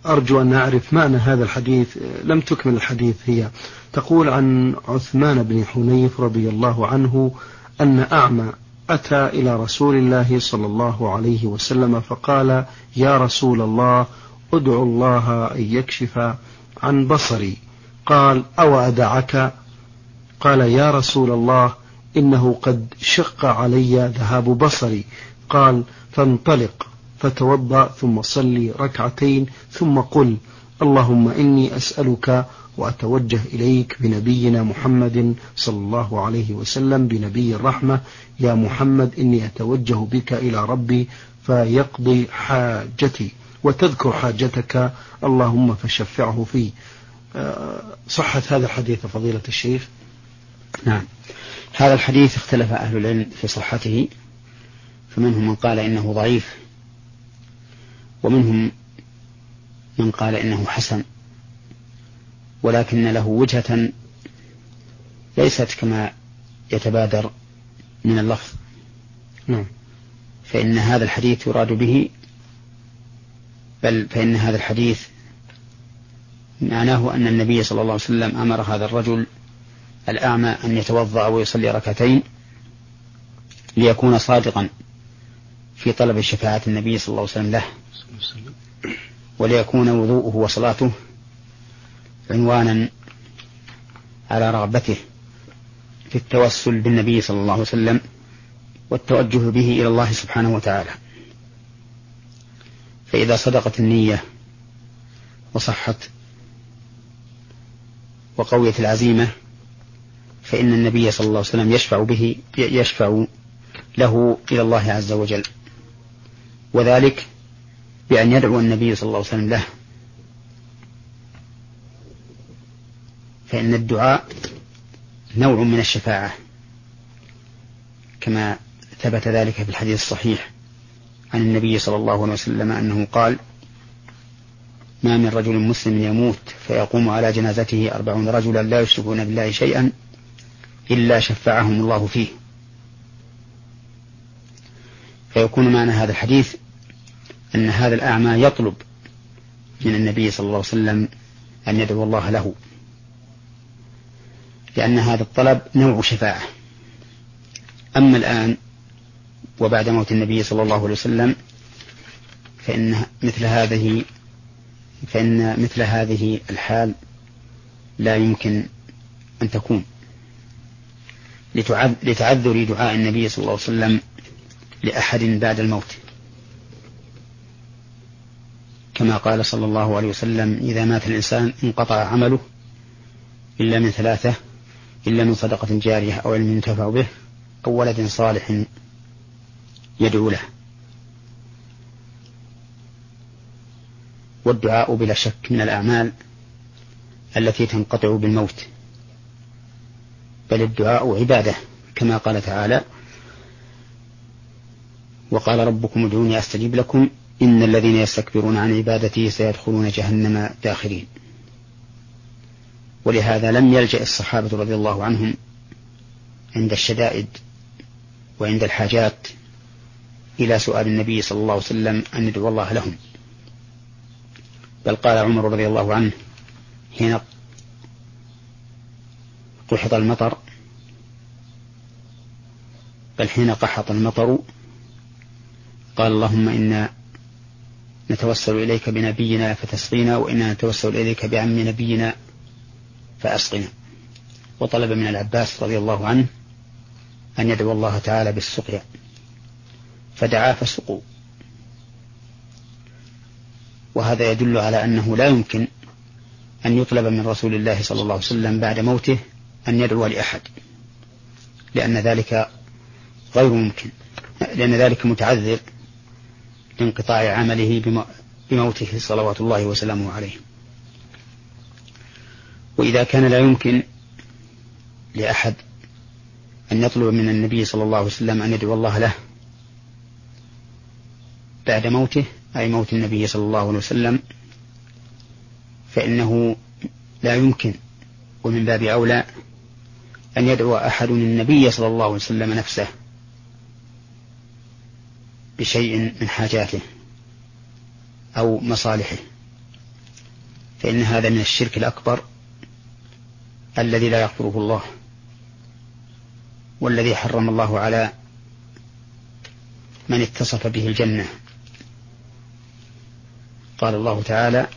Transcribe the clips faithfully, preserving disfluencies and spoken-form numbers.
أرجو أن أعرف معنى هذا الحديث. لم تكمل الحديث. هي تقول عن عثمان بن حنيف رضي الله عنه أن أعمى أتى إلى رسول الله صلى الله عليه وسلم فقال: يا رسول الله، ادعو الله أن يكشف عن بصري. قال: أو أدعك؟ قال: يا رسول الله، إنه قد شق علي ذهاب بصري. قال: فانطلق فتوضأ ثم صلي ركعتين ثم قل: اللهم إني أسألك وأتوجه إليك بنبينا محمد صلى الله عليه وسلم بنبي الرحمة، يا محمد إني أتوجه بك إلى ربي فيقضي حاجتي، وتذكر حاجتك اللهم فشفعه فيه. صحة هذا الحديث فضيلة الشيخ؟ نعم، هذا الحديث اختلف أهل العلم في صحته، فمنهم من قال إنه ضعيف، ومنهم من قال إنه حسن، ولكن له وجهة ليست كما يتبادر من اللفظ. نعم. فإن هذا الحديث يراد به، بل فإن هذا الحديث معناه أن النبي صلى الله عليه وسلم أمر هذا الرجل الأعمى أن يتوضأ ويصلي ركعتين ليكون صادقا في طلب شفاعة النبي صلى الله عليه وسلم له، وليكون وضوءه وصلاته عنوانا على رغبته في التوسل بالنبي صلى الله عليه وسلم والتوجه به إلى الله سبحانه وتعالى. فإذا صدقت النية وصحت وقويت العزيمة، فإن النبي صلى الله عليه وسلم يشفع به يشفع له إلى الله عز وجل، وذلك بأن يدعو النبي صلى الله عليه وسلم له. فإن الدعاء نوع من الشفاعة، كما ثبت ذلك في الحديث الصحيح عن النبي صلى الله عليه وسلم أنه قال: ما من رجل مسلم يموت فيقوم على جنازته أربعون رجلا لا يشركون بالله شيئا إلا شفعهم الله فيه. فيكون معنى هذا الحديث أن هذا الأعمى يطلب من النبي صلى الله عليه وسلم أن يدعو الله له، لأن هذا الطلب نوع شفاعة. أما الآن وبعد موت النبي صلى الله عليه وسلم فإن مثل هذه فإن مثل هذه الحال لا يمكن أن تكون، لتعذر دعاء النبي صلى الله عليه وسلم لأحد بعد الموت، كما قال صلى الله عليه وسلم: إذا مات الإنسان انقطع عمله إلا من ثلاثة، إلا من صدقة جارية أو علم ينتفع به أو ولد صالح يدعو له. والدعاء بلا شك من الأعمال التي تنقطع بالموت، بل الدعاء عبادة، كما قال تعالى: وقال ربكم ادعوني أستجب لكم إن الذين يستكبرون عن عبادتي سيدخلون جهنم داخرين. ولهذا لم يلجأ الصحابة رضي الله عنهم عند الشدائد وعند الحاجات إلى سؤال النبي صلى الله عليه وسلم أن يدعو الله لهم، بل قال عمر رضي الله عنه حين قحط المطر بل حين قحط المطر قال: اللهم إنا نتوسل إليك بنبينا فتسقينا، وإنا نتوسل إليك بعم نبينا فأسقنا. وطلب من العباس رضي الله عنه أن يدعو الله تعالى بالسقيا، فدعا فسقوا. وهذا يدل على أنه لا يمكن أن يطلب من رسول الله صلى الله عليه وسلم بعد موته أن يدعو لأحد، لأن ذلك غير ممكن، لأن ذلك متعذر لانقطاع عمله بموته صلوات الله وسلامه عليه. وإذا كان لا يمكن لأحد أن يطلب من النبي صلى الله عليه وسلم أن يدعو الله له بعد موته، أي موت النبي صلى الله عليه وسلم، فإنه لا يمكن ومن باب أولى أن يدعو أحد النبي صلى الله عليه وسلم نفسه بشيء من حاجاته أو مصالحه، فإن هذا من الشرك الأكبر الذي لا يغفره الله، والذي حرم الله على من اتصف به الجنة. قال الله تعالى: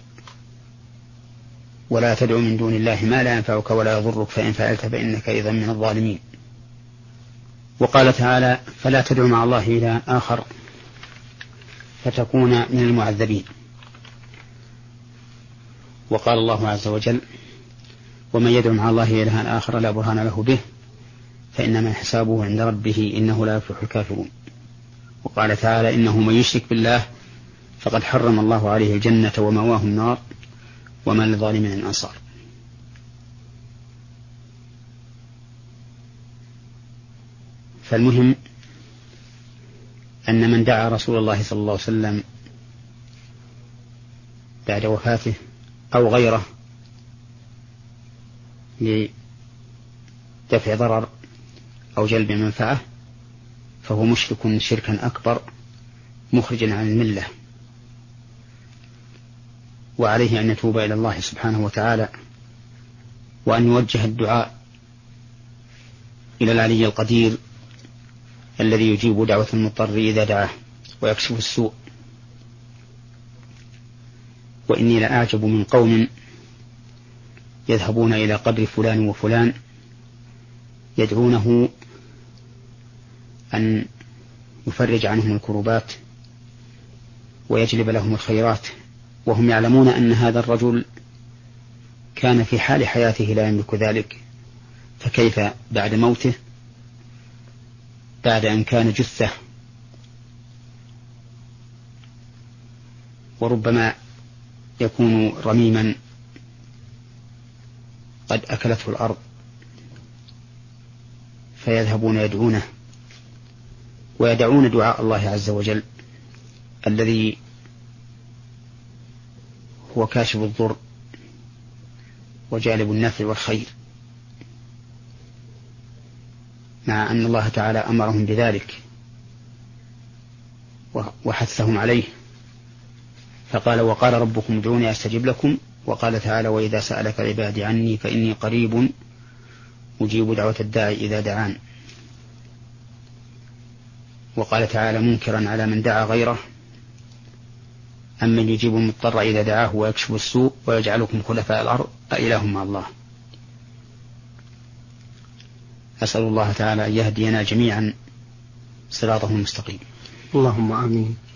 ولا تدع من دون الله ما لا ينفعك ولا يضرك فإن فعلت فإنك إذا من الظالمين. وقال تعالى: فلا تدع مع الله إلها آخر فتكون من المعذبين. وقال الله عز وجل: ومن يدع مع الله إلها آخر لا برهان له به فإنما حسابه عند ربه إنه لا يفلح الكافرون. وقال تعالى: إنه من يشرك بالله فقد حرم الله عليه الجنة ومأواه النار وما للظالمين من أنصار. فالمهم أن من دعا رسول الله صلى الله عليه وسلم بعد وفاته أو غيره لدفع ضرر أو جلب منفعة فهو مشرك شركا أكبر مخرجا عن الملة، وعليه أن يتوب إلى الله سبحانه وتعالى، وأن يوجه الدعاء إلى العلي القدير الذي يجيب دعوة المضطر إذا دعاه ويكشف السوء. وإني لأعجب من قوم يذهبون إلى قبر فلان وفلان يدعونه أن يفرج عنهم الكربات ويجلب لهم الخيرات، وهم يعلمون أن هذا الرجل كان في حال حياته لا يملك ذلك، فكيف بعد موته بعد أن كان جثة وربما يكون رميما قد أكلته الأرض، فيذهبون يدعونه ويدعون دعاء الله عز وجل الذي هو كاشف الضر وجالب النفع والخير، مع أن الله تعالى أمرهم بذلك وحثهم عليه، فقال: وقال ربكم ادعوني أستجب لكم. وقال تعالى: وإذا سألك عبادي عني فإني قريب أجيب دعوة الداعي إذا دعان. وقال تعالى منكرا على من دعا غيره: أمن يجيب المضطر إذا دعاه ويكشف السوء ويجعلكم خلفاء الأرض أإله مع الله. أسأل الله تعالى أن يهدينا جميعا صراطه المستقيم. اللهم آمين.